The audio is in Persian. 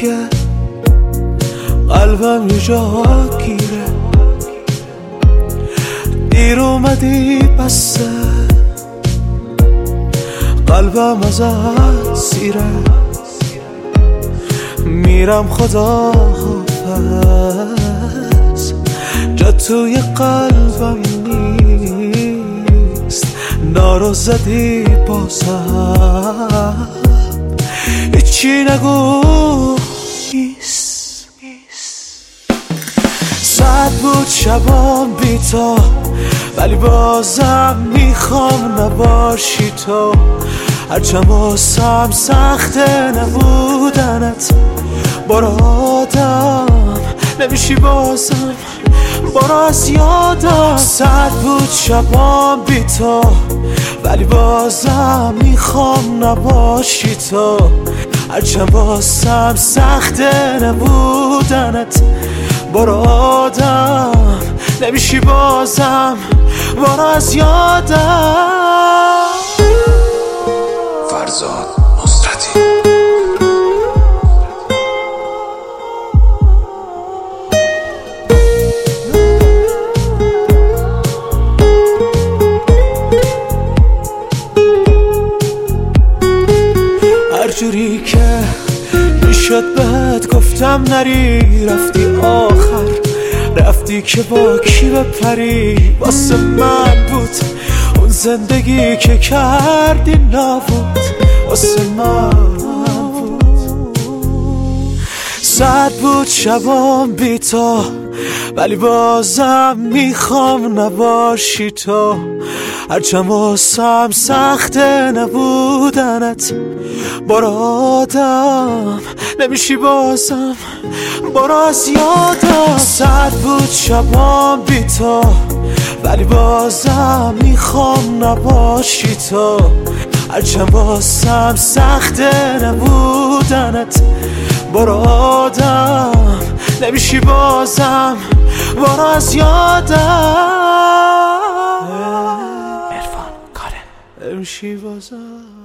دیگه قلبم یه جا گیره، دیر اومدی بسه قلبم ازت سیره، میرم خدا حافظ، جا توی قلبم نیست، نارو زدی بازم هیچی نگو نیست. ساعت بود شبام بی تو، ولی بازم میخوام نباشی تو، هرچند واسم سخته نبودنت، برو آدم نمیشی بازم، برو از یادم. ساعت بود شبام بی تو، ولی بازم میخوام نباشی تو، هرچند واسم سخته نبودنت، برو آدم نمیشی بازم، برو از یادم. فرزاد نصرتی. هر جوری که میشد بهت گفتم نری، رفتی آخر رفتی که با کی بپری، واسه من بود اون زندگی که کردی نبود، واسه من بود. ساعت بود شبام بی تو، ولی بازم میخوام نباشی تو، هرچند واسم سخته نبودنت، برو آدم نمیشی بازم، برو از یادم. ساعت بود شبام بی تو، ولی بازم میخوام نباشی تو، هرچند واسم سخته نبودنت، برو آدم نمیشی بازم، برو از یادم. عرفان کارن نمیشی بازم.